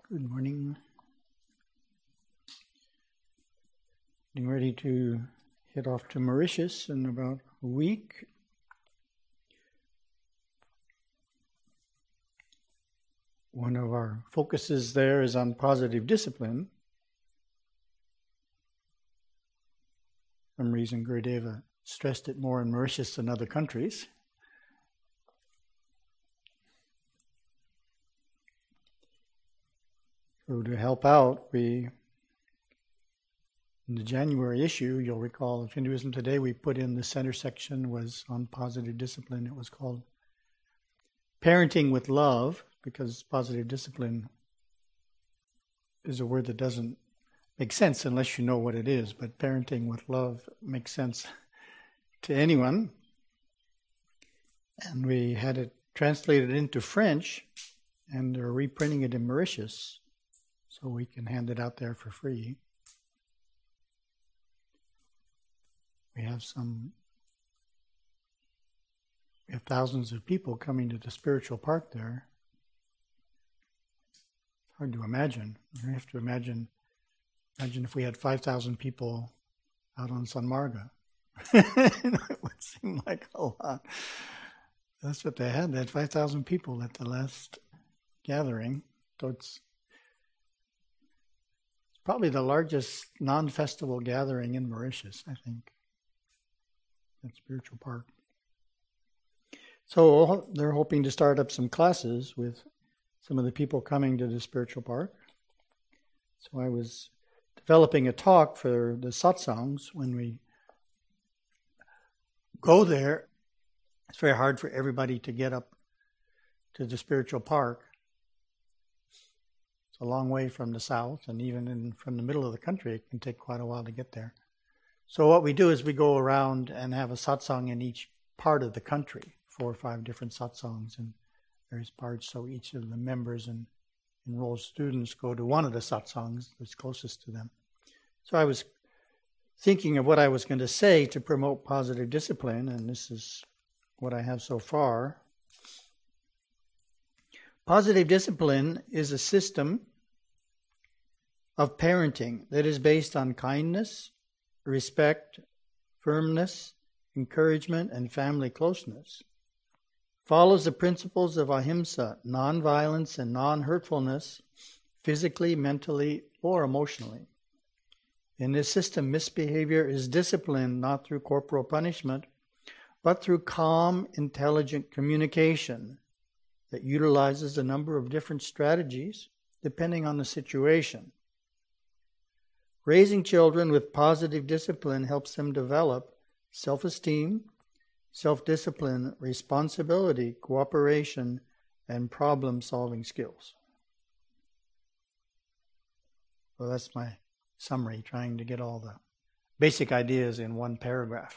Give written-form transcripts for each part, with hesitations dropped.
Good morning. Getting ready to head off to Mauritius in about a week. One of our focuses there is on positive discipline. For some reason, Gurudeva stressed it more in Mauritius than other countries. So to help out, in the January issue, you'll recall of Hinduism Today, we put in the center section was on positive discipline. It was called Parenting with Love, because positive discipline is a word that doesn't make sense unless you know what it is, but parenting with love makes sense to anyone. And we had it translated into French, and they're reprinting it in Mauritius, so we can hand it out there for free. We have thousands of people coming to the spiritual park there. It's hard to imagine. You have to imagine if we had 5,000 people out on San Marga. It would seem like a lot. That's what they had. They had 5,000 people at the last gathering. So it's probably the largest non-festival gathering in Mauritius, I think, at Spiritual Park. So they're hoping to start up some classes with some of the people coming to the Spiritual Park. So I was developing a talk for the satsangs. When we go there, it's very hard for everybody to get up to the Spiritual Park. It's a long way from the south, and even from the middle of the country, it can take quite a while to get there. So what we do is we go around and have a satsang in each part of the country, 4 or 5 different satsangs in various parts. So each of the members and enrolled students go to one of the satsangs that's closest to them. So I was thinking of what I was going to say to promote positive discipline, and this is what I have so far. Positive discipline is a system of parenting that is based on kindness, respect, firmness, encouragement, and family closeness. Follows the principles of ahimsa, non-violence and non-hurtfulness, physically, mentally, or emotionally. In this system, misbehavior is disciplined not through corporal punishment, but through calm, intelligent communication that utilizes a number of different strategies depending on the situation. Raising children with positive discipline helps them develop self-esteem, self-discipline, responsibility, cooperation, and problem-solving skills. Well, that's my summary, trying to get all the basic ideas in one paragraph.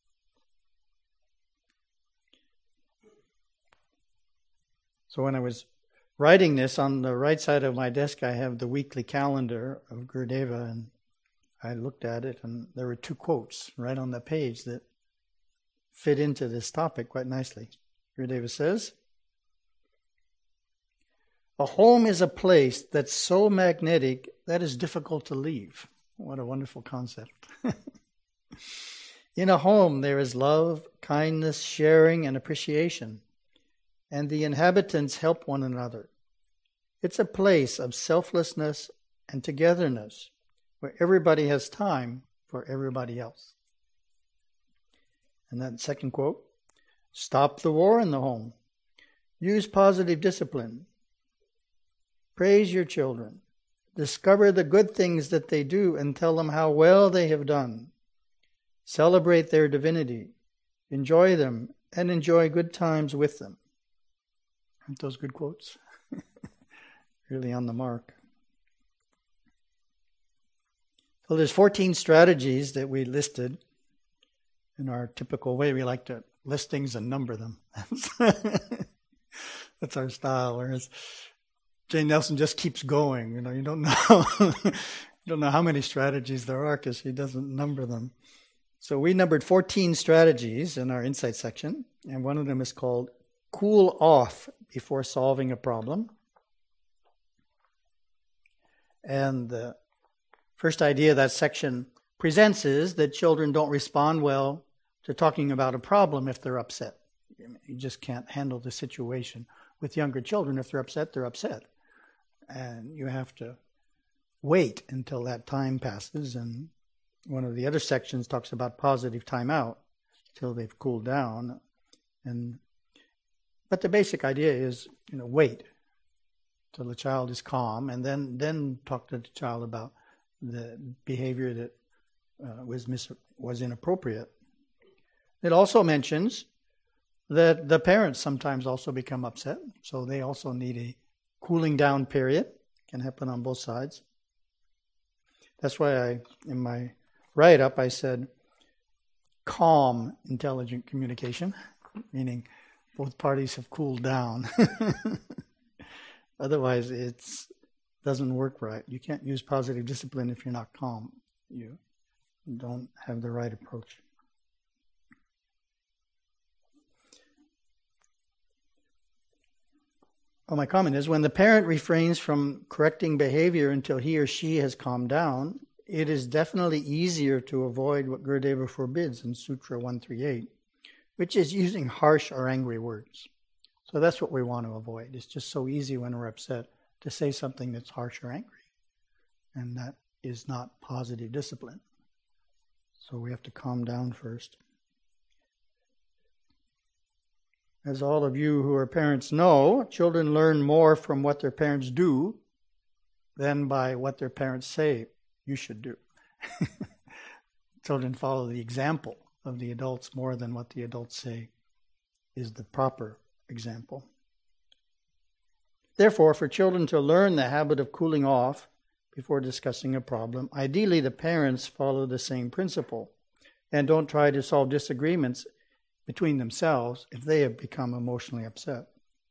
So when I was writing this, on the right side of my desk I have the weekly calendar of Gurudeva, and I looked at it, and there were 2 quotes right on the page that fit into this topic quite nicely. Gurudeva says, "A home is a place that's so magnetic that is difficult to leave." What a wonderful concept. In a home there is love, kindness, sharing, and appreciation, and the inhabitants help one another. It's a place of selflessness and togetherness, where everybody has time for everybody else. And that second quote, "Stop the war in the home. Use positive discipline. Praise your children. Discover the good things that they do and tell them how well they have done. Celebrate their divinity. Enjoy them and enjoy good times with them." Aren't those good quotes? Really on the mark. So there's 14 strategies that we listed. In our typical way, we like to list things and number them. That's our style. Whereas Jane Nelson just keeps going. You don't know, you don't know how many strategies there are because she doesn't number them. So we numbered 14 strategies in our insight section, and one of them is called cool off before solving a problem. And the first idea that section presents is that children don't respond well to talking about a problem if they're upset. You just can't handle the situation. With younger children, if they're upset, they're upset. And you have to wait until that time passes. And one of the other sections talks about positive timeout till they've cooled down. But the basic idea is, wait till the child is calm, and then talk to the child about the behavior that was inappropriate. It also mentions that the parents sometimes also become upset, so they also need a cooling down period. Can happen on both sides. That's why in my write-up, I said calm, intelligent communication, meaning both parties have cooled down. Otherwise, it doesn't work right. You can't use positive discipline if you're not calm. You don't have the right approach. My comment is, when the parent refrains from correcting behavior until he or she has calmed down, it is definitely easier to avoid what Gurudeva forbids in Sutra 138, which is using harsh or angry words. So that's what we want to avoid. It's just so easy when we're upset to say something that's harsh or angry. And that is not positive discipline. So we have to calm down first. As all of you who are parents know, children learn more from what their parents do than by what their parents say you should do. Children follow the example of the adults more than what the adults say is the proper example. Therefore, for children to learn the habit of cooling off before discussing a problem, ideally the parents follow the same principle and don't try to solve disagreements between themselves if they have become emotionally upset.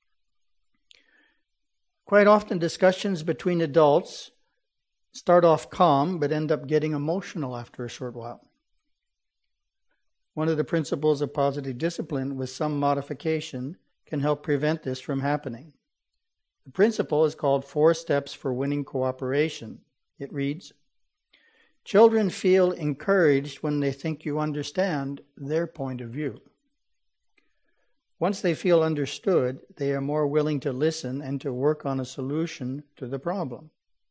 Quite often discussions between adults start off calm but end up getting emotional after a short while. One of the principles of positive discipline, with some modification, can help prevent this from happening. The principle is called 4 Steps for Winning Cooperation. It reads, children feel encouraged when they think you understand their point of view. Once they feel understood, they are more willing to listen and to work on a solution to the problem.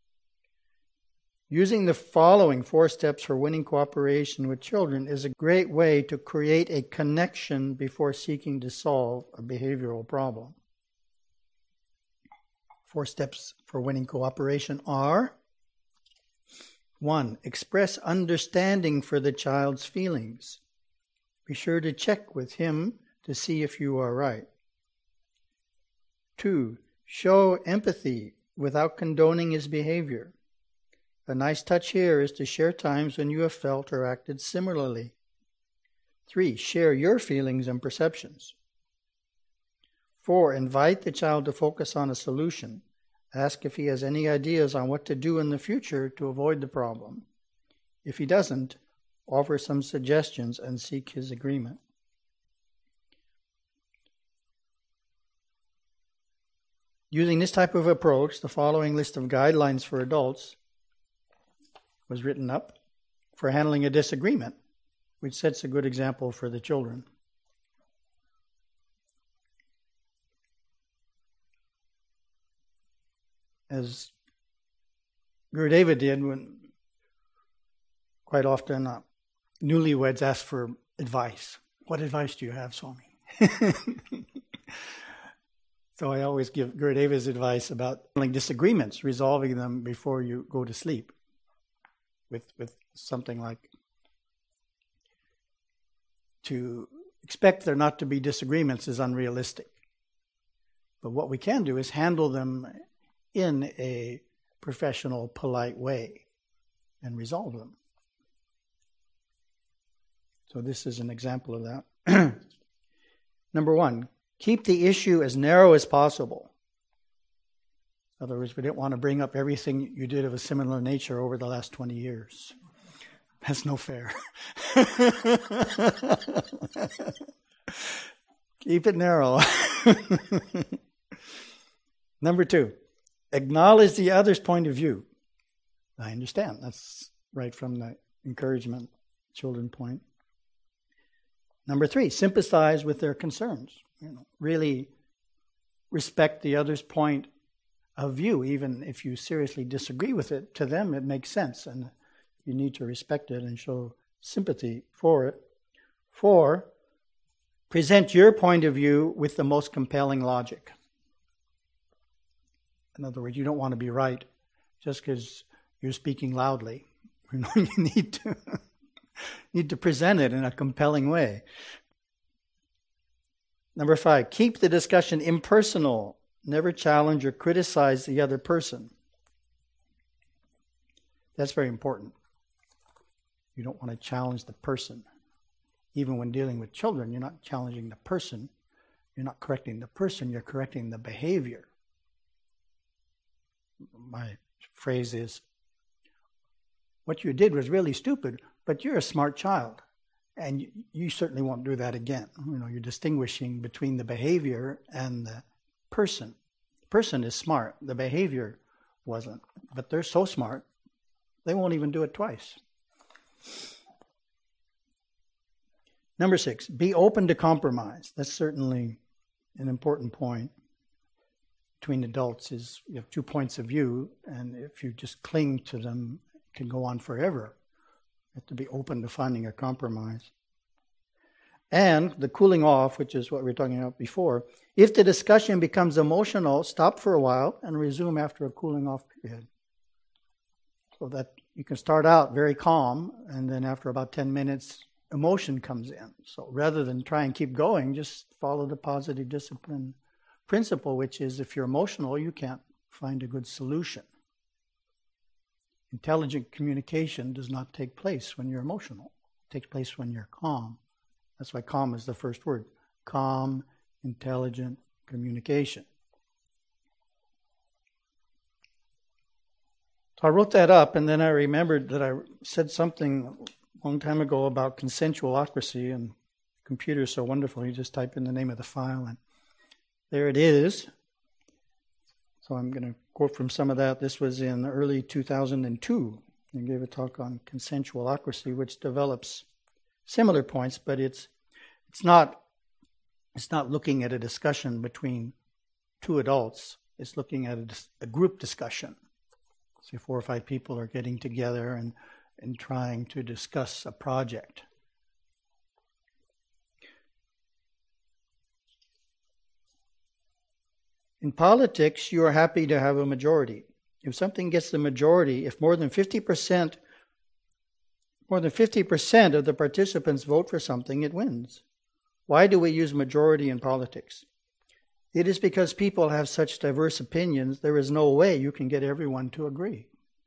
Using the following 4 steps for winning cooperation with children is a great way to create a connection before seeking to solve a behavioral problem. 4 steps for winning cooperation are: 1. Express understanding for the child's feelings. Be sure to check with him to see if you are right. 2. Show empathy without condoning his behavior. A nice touch here is to share times when you have felt or acted similarly. 3. Share your feelings and perceptions. 4. Invite the child to focus on a solution. Ask if he has any ideas on what to do in the future to avoid the problem. If he doesn't, offer some suggestions and seek his agreement. Using this type of approach, the following list of guidelines for adults was written up for handling a disagreement, which sets a good example for the children. As Gurudeva did, when quite often newlyweds ask for advice. What advice do you have, Swami? So I always give Gurudeva's advice about handling disagreements, resolving them before you go to sleep. With something like, to expect there not to be disagreements is unrealistic. But what we can do is handle them in a professional, polite way and resolve them. So this is an example of that. Number 1, keep the issue as narrow as possible. In other words, we didn't want to bring up everything you did of a similar nature over the last 20 years. That's no fair. Keep it narrow. Number 2, acknowledge the other's point of view. I understand. That's right from the encouragement children point. Number 3, sympathize with their concerns. Really respect the other's point of view, even if you seriously disagree with it. To them, it makes sense, and you need to respect it and show sympathy for it. 4, present your point of view with the most compelling logic. In other words, you don't want to be right just because you're speaking loudly. You need to present it in a compelling way. Number 5, keep the discussion impersonal. Never challenge or criticize the other person. That's very important. You don't want to challenge the person. Even when dealing with children, you're not challenging the person. You're not correcting the person, you're correcting the behavior. My phrase is, what you did was really stupid, but you're a smart child. And you certainly won't do that again. You're distinguishing between the behavior and the person. The person is smart. The behavior wasn't. But they're so smart, they won't even do it twice. Number 6, be open to compromise. That's certainly an important point. Between adults is you have 2 points of view, and if you just cling to them, it can go on forever. You have to be open to finding a compromise. And the cooling off, which is what we were talking about before, if the discussion becomes emotional, stop for a while and resume after a cooling off period. So that you can start out very calm, and then after about 10 minutes, emotion comes in. So rather than try and keep going, just follow the positive discipline principle, which is if you're emotional, you can't find a good solution. Intelligent communication does not take place when you're emotional. It takes place when you're calm. That's why calm is the first word. Calm, intelligent communication. So I wrote that up, and then I remembered that I said something a long time ago about consensualocracy, and the computer is so wonderful. You just type in the name of the file, and there it is. So I'm going to quote from some of that. This was in early 2002. I gave a talk on consensualocracy, which develops similar points, but it's not looking at a discussion between 2 adults. It's looking at a group discussion. So 4 or 5 people are getting together and trying to discuss a project. In politics, you are happy to have a majority. If something gets the majority, if more than 50% of the participants vote for something, it wins. Why do we use majority in politics? It is because people have such diverse opinions, there is no way you can get everyone to agree.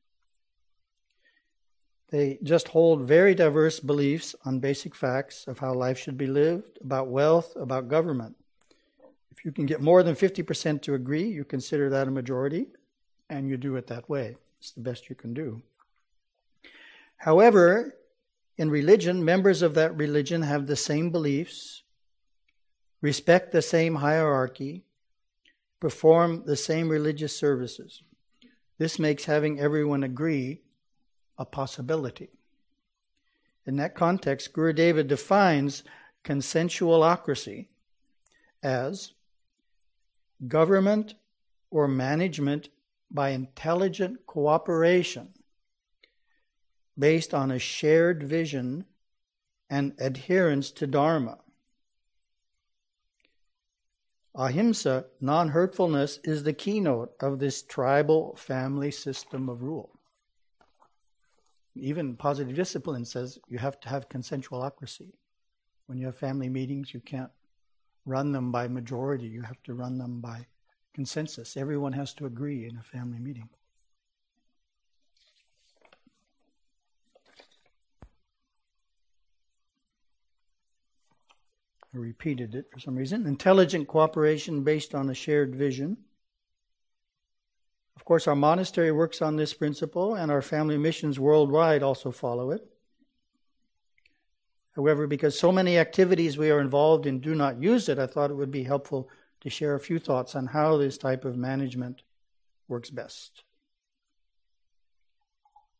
They just hold very diverse beliefs on basic facts of how life should be lived, about wealth, about government. If you can get more than 50% to agree, you consider that a majority, and you do it that way. It's the best you can do. However, in religion, members of that religion have the same beliefs, respect the same hierarchy, perform the same religious services. This makes having everyone agree a possibility. In that context, Gurudeva defines consensualocracy as government or management by intelligent cooperation based on a shared vision and adherence to Dharma. Ahimsa, non-hurtfulness, is the keynote of this tribal family system of rule. Even positive discipline says you have to have consensualocracy. When you have family meetings, you can't run them by majority. You have to run them by consensus. Everyone has to agree in a family meeting. I repeated it for some reason. Intelligent cooperation based on a shared vision. Of course, our monastery works on this principle, and our family missions worldwide also follow it. However, because so many activities we are involved in do not use it, I thought it would be helpful to share a few thoughts on how this type of management works best.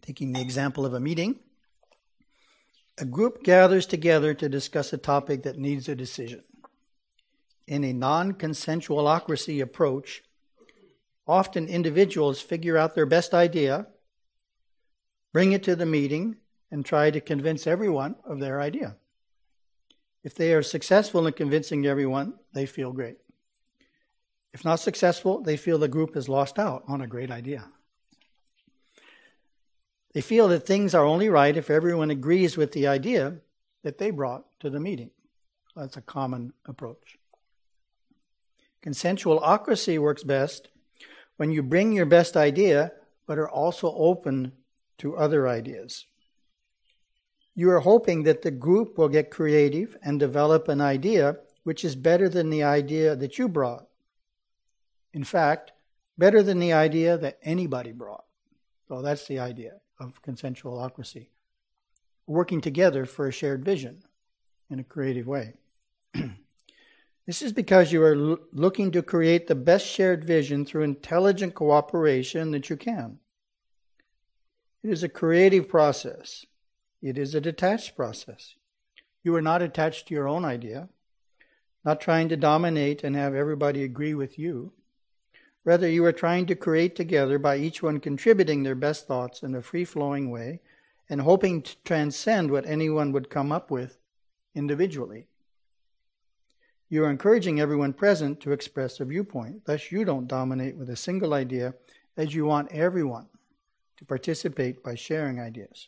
Taking the example of a meeting, a group gathers together to discuss a topic that needs a decision. In a non-consensualocracy approach, often individuals figure out their best idea, bring it to the meeting, and try to convince everyone of their idea. If they are successful in convincing everyone, they feel great. If not successful, they feel the group has lost out on a great idea. They feel that things are only right if everyone agrees with the idea that they brought to the meeting. That's a common approach. Consensualocracy works best when you bring your best idea, but are also open to other ideas. You are hoping that the group will get creative and develop an idea which is better than the idea that you brought. In fact, better than the idea that anybody brought. So that's the idea of consensualocracy. Working together for a shared vision in a creative way. This is because you are looking to create the best shared vision through intelligent cooperation that you can. It is a creative process. It is a detached process. You are not attached to your own idea, not trying to dominate and have everybody agree with you. Rather, you are trying to create together by each one contributing their best thoughts in a free-flowing way and hoping to transcend what anyone would come up with individually. You are encouraging everyone present to express a viewpoint. Thus, you don't dominate with a single idea, as you want everyone to participate by sharing ideas.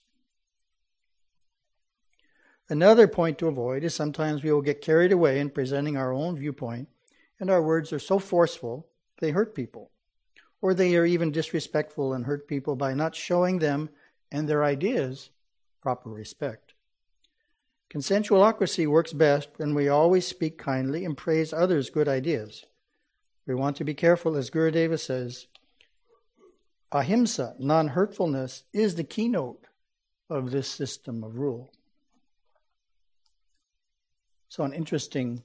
Another point to avoid is sometimes we will get carried away in presenting our own viewpoint, and our words are so forceful they hurt people, or they are even disrespectful and hurt people by not showing them and their ideas proper respect. Consensualocracy works best when we always speak kindly and praise others' good ideas. We want to be careful, as Gurudeva says, ahimsa, non-hurtfulness, is the keynote of this system of rule. So an interesting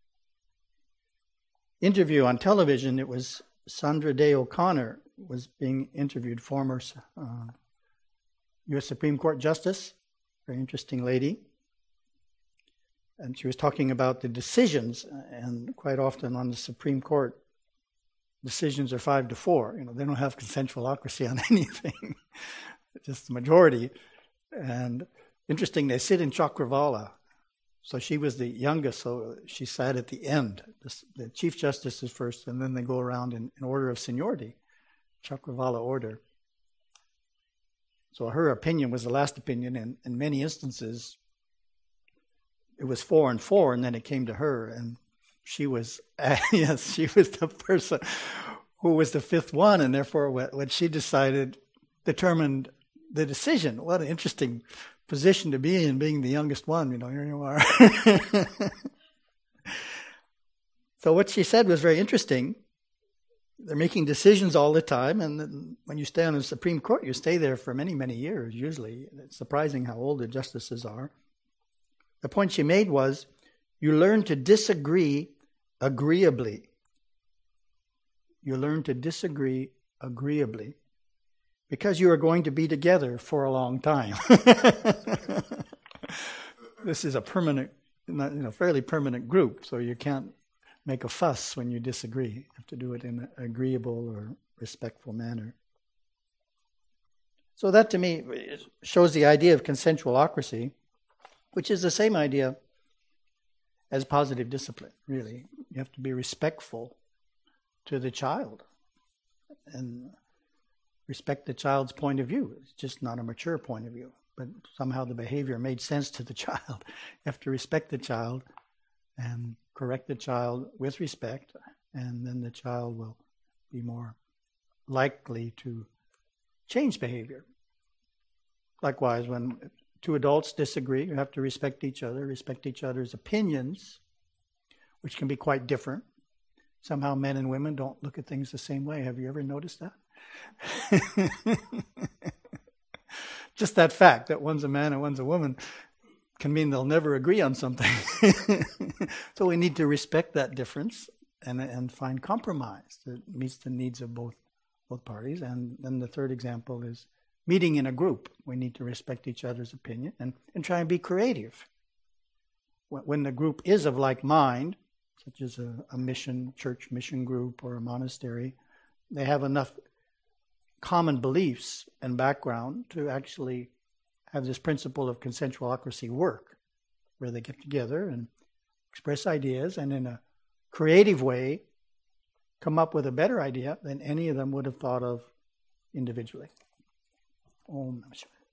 interview on television, it was Sandra Day O'Connor was being interviewed, former U.S. Supreme Court Justice, very interesting lady. And she was talking about the decisions, and quite often on the Supreme Court, decisions are 5-4. They don't have consensualocracy on anything, just the majority. And interesting, they sit in Chakravala. So she was the youngest, so she sat at the end. The Chief Justice is first, and then they go around in order of seniority, Chakravala order. So her opinion was the last opinion, and in many instances, it was 4-4, and then it came to her, and she was, yes, she was the person who was the fifth one, and therefore what she decided determined the decision. What an interesting position to be in, being the youngest one, here you are. So what she said was very interesting. They're making decisions all the time, and when you stay on the Supreme Court, you stay there for many, many years, usually. It's surprising how old the justices are. The point she made was, you learn to disagree agreeably. You learn to disagree agreeably because you are going to be together for a long time. This is a permanent, fairly permanent group, so you can't make a fuss when you disagree. You have to do it in an agreeable or respectful manner. So that, to me, shows the idea of consensualocracy, which is the same idea as positive discipline, really. You have to be respectful to the child and respect the child's point of view. It's just not a mature point of view, but somehow the behavior made sense to the child. You have to respect the child and correct the child with respect, and then the child will be more likely to change behavior. Likewise, when two adults disagree, you have to respect each other's opinions, which can be quite different. Somehow men and women don't look at things the same way. Have you ever noticed that? Just that fact that one's a man and one's a woman can mean they'll never agree on something. So we need to respect that difference and find compromise that meets the needs of both parties. And then the third example is meeting in a group, we need to respect each other's opinion and try and be creative. When the group is of like mind, such as a mission, church mission group or a monastery, they have enough common beliefs and background to actually have this principle of consensualocracy work, where they get together and express ideas and in a creative way come up with a better idea than any of them would have thought of individually. Om Namah Shivaya.